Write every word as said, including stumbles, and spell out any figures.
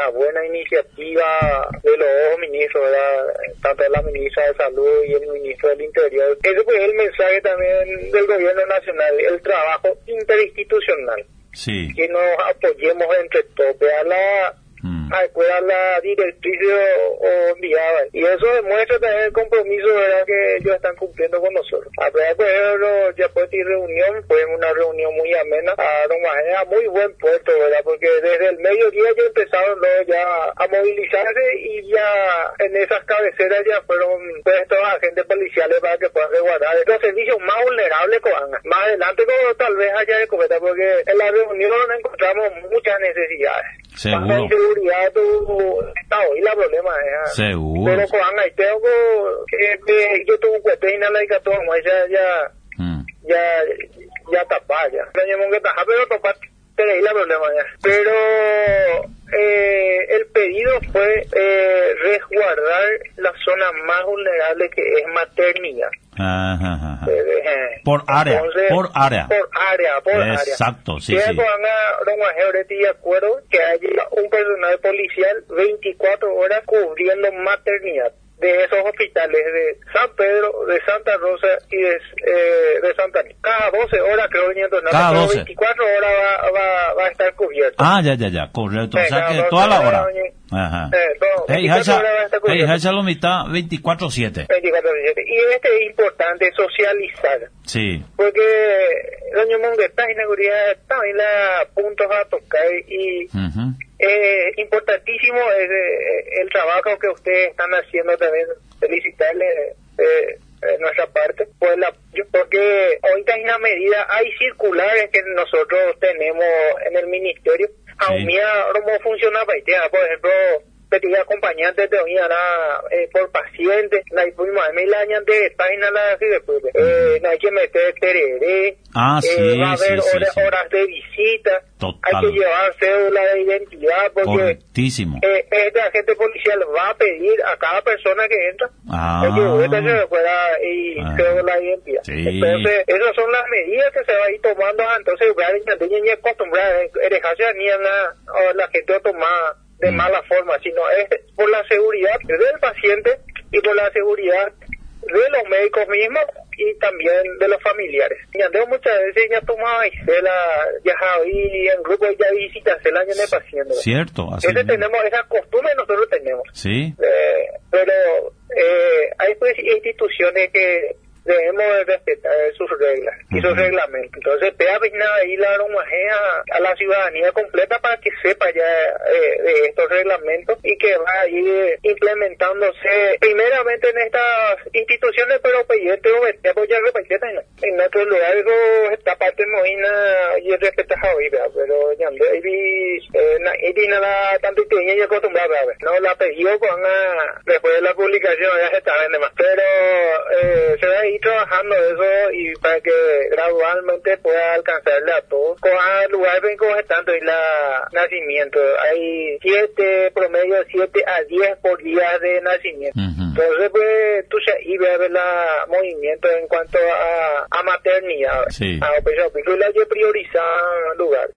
una buena iniciativa de los dos ministros, ¿verdad? Tanto la ministra de Salud y el ministro del Interior. Ese fue el mensaje también del gobierno nacional, el trabajo interinstitucional. Sí. Que nos apoyemos entre todos, a la mm. a la directriz o enviada. Y eso demuestra también el compromiso, ¿verdad?, que ellos están cumpliendo con nosotros. A pesar de ya puede ir reunión, fue una reunión muy amena, a Don Majea, muy buen puerto, ¿verdad?, porque desde el mediodía ya empezaron ¿no? ya a movilizarse y ya en esas cabeceras ya fueron puestos agentes policiales para que puedan resguardar los servicios más vulnerables que van. Más adelante como tal vez haya de cometa, porque en la reunión encontramos muchas necesidades. Seguro. La inseguridad tu estado y la problema es. Seguro. Pero con ahí tengo que yo tuve un cuete y nada y que todo ya ya mm. ya ya tapar ya. Tenemos que tajar pero tapar pero la problema ya. Pero eh, el pedido fue eh, resguardar la zona más vulnerable que es maternidad. Ajá, ajá. Eh, por área, entonces, por área. Por área, por área. Exacto, sí, si sí. Si estoy de acuerdo que haya un personal policial veinticuatro horas cubriendo maternidad de esos hospitales de San Pedro, de Santa Rosa y de, eh, de Santa Ana. Cada doce horas creo que cada doce. veinticuatro horas va, va, va a estar cubierto. Ah, ya, ya, ya, correcto. Eh, o sea que toda la hora. Ajá. Eh, todo, hey, hacha, hey, hacha la mitad veinticuatro siete. veinticuatro siete. Y este es importante socializar. Sí. Porque doña Mongueta inauguría también la puntos a tocar y uh-huh. eh, importantísimo es eh, el trabajo que ustedes están haciendo también. Felicitarles eh, de nuestra parte, pues la, porque ahorita hay una medida, hay circulares que nosotros tenemos en el ministerio. A sí. Mí cómo funciona para por ejemplo, pedir acompañantes de una eh, por paciente, la prima me la añan de página la así después, eh, no hay que meter tereré, ah, eh, sí, va a haber sí, horas, sí, sí. horas de visita, total. Hay que llevar cédula de identidad porque correctísimo. Eh, este agente policial va a pedir a cada persona que entra ah. hay que vuelta fuera y ah. cédula de identidad. Sí. Entonces esas son las medidas que se va a ir tomando. Entonces ni acostumbrar a ni a la, a la gente a tomar de mm. mala forma, sino es por la seguridad del paciente y por la seguridad de los médicos mismos y también de los familiares. Ya tengo muchas veces ya tomaba la ya y en grupo ya visitas el año de paciente. Cierto. Así Ese tenemos esa costumbre nosotros tenemos. Sí. Eh, pero eh, hay pues instituciones que debemos de respetar sus reglas y uh-huh. sus reglamentos. Entonces, pega nada y la aromajea a la ciudadanía completa para que sepa ya eh, de estos reglamentos y que va a ir implementándose primeramente en estas instituciones, pero pues yo tengo que apoyar en nuestros lugares esta parte moina y respeta a hoy, pero ya y nada tanto y ya acostumbrada, no la pidió con después de la publicación ya se está vendiendo más, pero eh, se va a ir trabajando eso y para que gradualmente pueda alcanzarle a todos. Con el lugar en que tanto y la nacimiento hay siete promedio siete a diez por día de nacimiento. Uh-huh. Entonces pues tú ya y ver la movimiento en cuanto a, a maternidad. Sí. A pues yo la priorizar lugar.